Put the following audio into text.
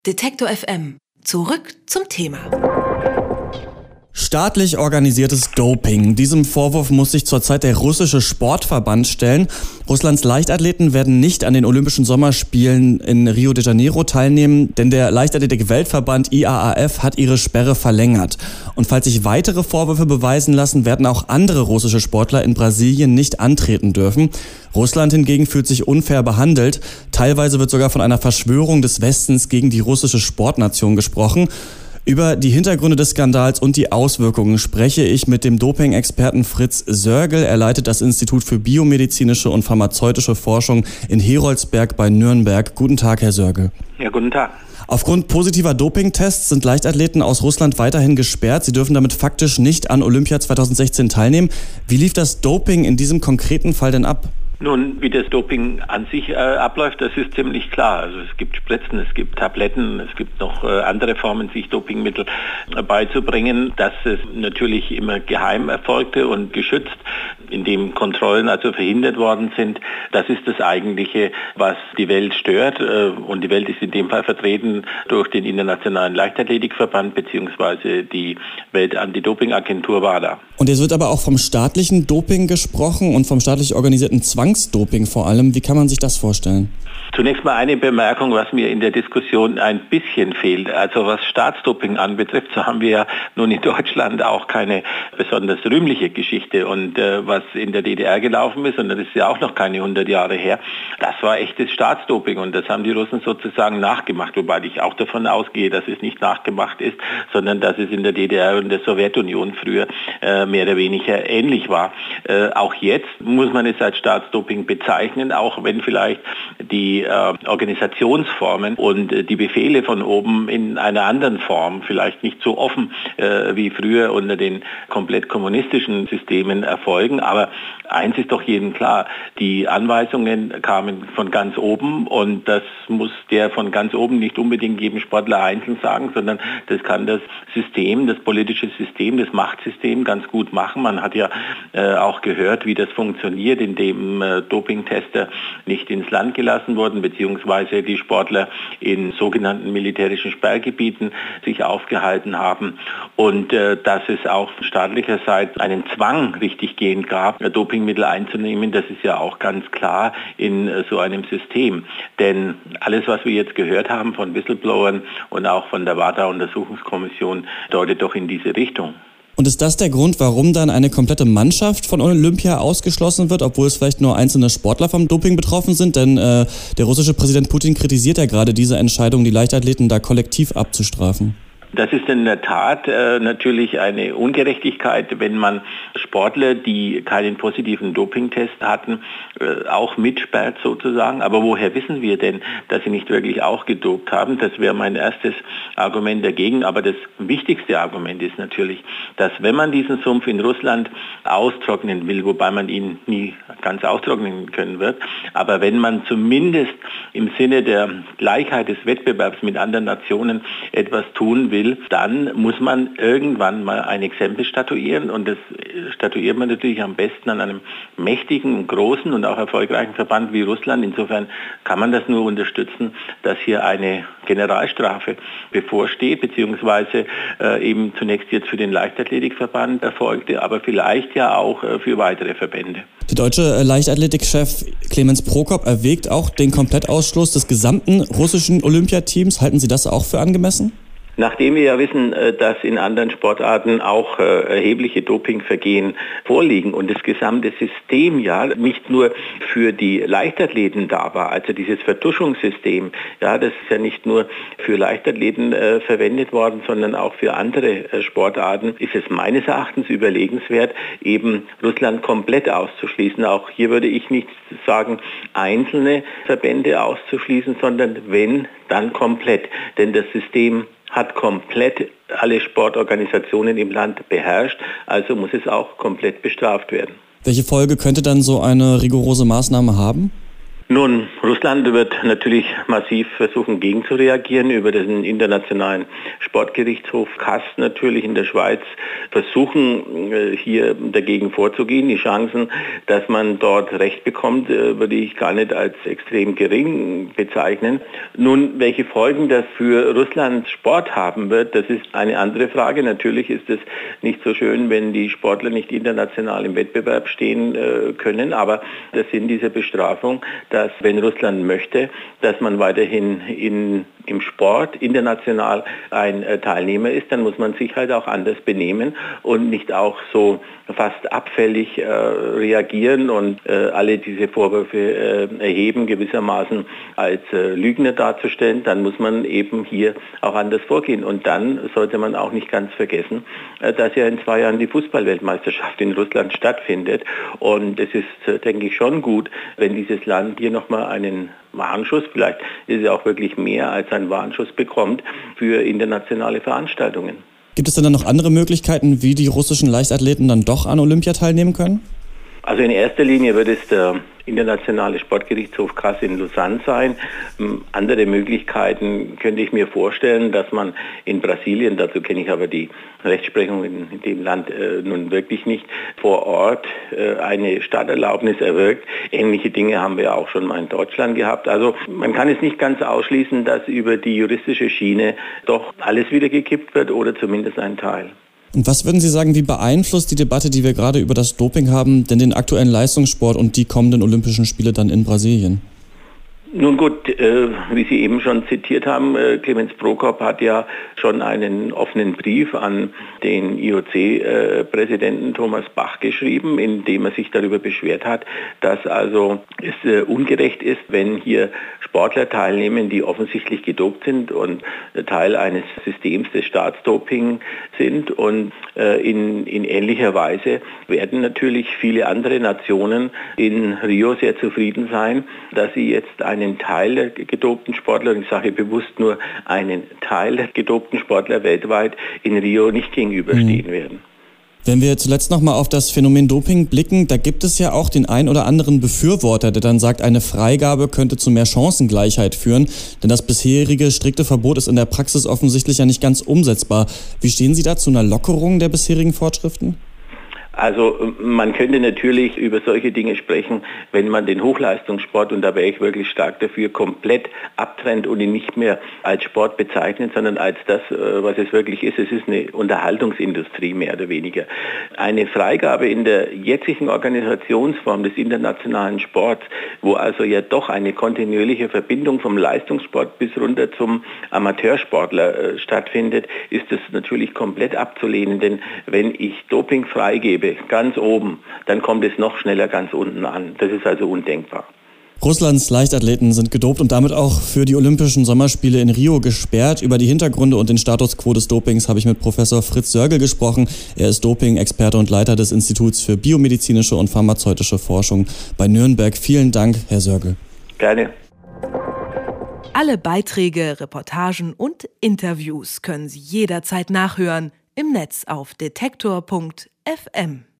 Detektor FM. Zurück zum Thema. Staatlich organisiertes Doping. Diesem Vorwurf muss sich zurzeit der russische Sportverband stellen. Russlands Leichtathleten werden nicht an den Olympischen Sommerspielen in Rio de Janeiro teilnehmen, denn der Leichtathletik-Weltverband IAAF hat ihre Sperre verlängert. Und falls sich weitere Vorwürfe beweisen lassen, werden auch andere russische Sportler in Brasilien nicht antreten dürfen. Russland hingegen fühlt sich unfair behandelt. Teilweise wird sogar von einer Verschwörung des Westens gegen die russische Sportnation gesprochen. Über die Hintergründe des Skandals und die Auswirkungen spreche ich mit dem Doping-Experten Fritz Sörgel. Er leitet das Institut für biomedizinische und pharmazeutische Forschung in Heroldsberg bei Nürnberg. Guten Tag, Herr Sörgel. Ja, guten Tag. Aufgrund positiver Dopingtests sind Leichtathleten aus Russland weiterhin gesperrt. Sie dürfen damit faktisch nicht an Olympia 2016 teilnehmen. Wie lief das Doping in diesem konkreten Fall denn ab? Nun, wie das Doping an sich abläuft, das ist ziemlich klar. Also es gibt Spritzen, es gibt Tabletten, es gibt noch andere Formen, sich Dopingmittel beizubringen. Das ist natürlich immer geheim erfolgte und geschützt, indem Kontrollen also verhindert worden sind. Das ist das Eigentliche, was die Welt stört. Und die Welt ist in dem Fall vertreten durch den Internationalen Leichtathletikverband bzw. die Welt-Anti-Doping-Agentur WADA. Und jetzt wird aber auch vom staatlichen Doping gesprochen und vom staatlich organisierten Zwangsdoping vor allem. Wie kann man sich das vorstellen? Zunächst mal eine Bemerkung, was mir in der Diskussion ein bisschen fehlt. Also was Staatsdoping anbetrifft, so haben wir ja nun in Deutschland auch keine besonders rühmliche Geschichte. Und was in der DDR gelaufen ist, und das ist ja auch noch keine 100 Jahre her, das war echtes Staatsdoping. Und das haben die Russen sozusagen nachgemacht, wobei ich auch davon ausgehe, dass es nicht nachgemacht ist, sondern dass es in der DDR und der Sowjetunion früher mehr oder weniger ähnlich war. Auch jetzt muss man es als Staatsdoping bezeichnen, auch wenn vielleicht die Organisationsformen und die Befehle von oben in einer anderen Form, vielleicht nicht so offen wie früher unter den komplett kommunistischen Systemen erfolgen. Aber eins ist doch jedem klar, die Anweisungen kamen von ganz oben und das muss der von ganz oben nicht unbedingt jedem Sportler einzeln sagen, sondern das kann das System, das politische System, das Machtsystem ganz gut machen. Man hat ja auch gehört, wie das funktioniert, indem Dopingtester nicht ins Land gelassen wurden, beziehungsweise die Sportler in sogenannten militärischen Sperrgebieten sich aufgehalten haben und dass es auch staatlicherseits einen Zwang richtiggehend gab, Dopingmittel einzunehmen, das ist ja auch ganz klar in so einem System. Denn alles, was wir jetzt gehört haben von Whistleblowern und auch von der WADA-Untersuchungskommission, deutet doch in diese Richtung. Und ist das der Grund, warum dann eine komplette Mannschaft von Olympia ausgeschlossen wird, obwohl es vielleicht nur einzelne Sportler vom Doping betroffen sind? Denn der russische Präsident Putin kritisiert ja gerade diese Entscheidung, die Leichtathleten da kollektiv abzustrafen. Das ist in der Tat natürlich eine Ungerechtigkeit, wenn man Sportler, die keinen positiven Dopingtest hatten, auch mitsperrt sozusagen. Aber woher wissen wir denn, dass sie nicht wirklich auch gedopt haben? Das wäre mein erstes Argument dagegen. Aber das wichtigste Argument ist natürlich, dass wenn man diesen Sumpf in Russland austrocknen will, wobei man ihn nie ganz austrocknen können wird, aber wenn man zumindest im Sinne der Gleichheit des Wettbewerbs mit anderen Nationen etwas tun will, dann muss man irgendwann mal ein Exempel statuieren und das statuiert man natürlich am besten an einem mächtigen, großen und auch erfolgreichen Verband wie Russland. Insofern kann man das nur unterstützen, dass hier eine Generalstrafe bevorsteht, beziehungsweise eben zunächst jetzt für den Leichtathletikverband erfolgte, aber vielleicht ja auch für weitere Verbände. Der deutsche Leichtathletikchef Clemens Prokop erwägt auch den Komplettausschluss des gesamten russischen Olympiateams. Halten Sie das auch für angemessen? Nachdem wir ja wissen, dass in anderen Sportarten auch erhebliche Dopingvergehen vorliegen und das gesamte System ja nicht nur für die Leichtathleten da war, also dieses Vertuschungssystem, ja, das ist ja nicht nur für Leichtathleten verwendet worden, sondern auch für andere Sportarten, ist es meines Erachtens überlegenswert, eben Russland komplett auszuschließen. Auch hier würde ich nicht sagen, einzelne Verbände auszuschließen, sondern wenn, dann komplett. Denn das System hat komplett alle Sportorganisationen im Land beherrscht, also muss es auch komplett bestraft werden. Welche Folge könnte dann so eine rigorose Maßnahme haben? Nun, Russland wird natürlich massiv versuchen, gegenzureagieren über den internationalen Sportgerichtshof CAS natürlich in der Schweiz versuchen, hier dagegen vorzugehen. Die Chancen, dass man dort Recht bekommt, würde ich gar nicht als extrem gering bezeichnen. Nun, welche Folgen das für Russlands Sport haben wird, das ist eine andere Frage. Natürlich ist es nicht so schön, wenn die Sportler nicht international im Wettbewerb stehen können, aber der Sinn dieser Bestrafung, dass wenn Russland möchte, dass man weiterhin im Sport international ein Teilnehmer ist, dann muss man sich halt auch anders benehmen und nicht auch so fast abfällig reagieren und alle diese Vorwürfe erheben, gewissermaßen als Lügner darzustellen. Dann muss man eben hier auch anders vorgehen. Und dann sollte man auch nicht ganz vergessen, dass ja in 2 Jahren die Fußball-Weltmeisterschaft in Russland stattfindet. Und es ist, denke ich, schon gut, wenn dieses Land hier nochmal einen Warnschuss, vielleicht ist es auch wirklich mehr als ein Warnschuss bekommt für internationale Veranstaltungen. Gibt es denn dann noch andere Möglichkeiten, wie die russischen Leichtathleten dann doch an Olympia teilnehmen können? Also in erster Linie wird es der internationale Sportgerichtshof CAS in Lausanne sein. Andere Möglichkeiten könnte ich mir vorstellen, dass man in Brasilien, dazu kenne ich aber die Rechtsprechung in dem Land nun wirklich nicht, vor Ort eine Starterlaubnis erwirkt. Ähnliche Dinge haben wir auch schon mal in Deutschland gehabt. Also man kann es nicht ganz ausschließen, dass über die juristische Schiene doch alles wieder gekippt wird oder zumindest ein Teil. Und was würden Sie sagen, wie beeinflusst die Debatte, die wir gerade über das Doping haben, denn den aktuellen Leistungssport und die kommenden Olympischen Spiele dann in Brasilien? Nun gut, wie Sie eben schon zitiert haben, Clemens Prokop hat ja schon einen offenen Brief an den IOC-Präsidenten Thomas Bach geschrieben, in dem er sich darüber beschwert hat, dass also es ungerecht ist, wenn hier Sportler teilnehmen, die offensichtlich gedopt sind und Teil eines Systems des Staatsdoping sind. Und in ähnlicher Weise werden natürlich viele andere Nationen in Rio sehr zufrieden sein, dass sie jetzt einen Teil der gedopten Sportler, und ich sage bewusst nur einen Teil der gedopten Sportler weltweit in Rio nicht gegenüberstehen werden. Wenn wir zuletzt nochmal auf das Phänomen Doping blicken, da gibt es ja auch den ein oder anderen Befürworter, der dann sagt, eine Freigabe könnte zu mehr Chancengleichheit führen, denn das bisherige strikte Verbot ist in der Praxis offensichtlich ja nicht ganz umsetzbar. Wie stehen Sie da zu einer Lockerung der bisherigen Vorschriften? Also man könnte natürlich über solche Dinge sprechen, wenn man den Hochleistungssport, und da wäre ich wirklich stark dafür, komplett abtrennt und ihn nicht mehr als Sport bezeichnet, sondern als das, was es wirklich ist. Es ist eine Unterhaltungsindustrie mehr oder weniger. Eine Freigabe in der jetzigen Organisationsform des internationalen Sports, wo also ja doch eine kontinuierliche Verbindung vom Leistungssport bis runter zum Amateursportler stattfindet, ist es natürlich komplett abzulehnen. Denn wenn ich Doping freigebe, ganz oben, dann kommt es noch schneller ganz unten an. Das ist also undenkbar. Russlands Leichtathleten sind gedopt und damit auch für die Olympischen Sommerspiele in Rio gesperrt. Über die Hintergründe und den Status quo des Dopings habe ich mit Professor Fritz Sörgel gesprochen. Er ist Doping-Experte und Leiter des Instituts für biomedizinische und pharmazeutische Forschung bei Nürnberg. Vielen Dank, Herr Sörgel. Gerne. Alle Beiträge, Reportagen und Interviews können Sie jederzeit nachhören im Netz auf detektor.fm.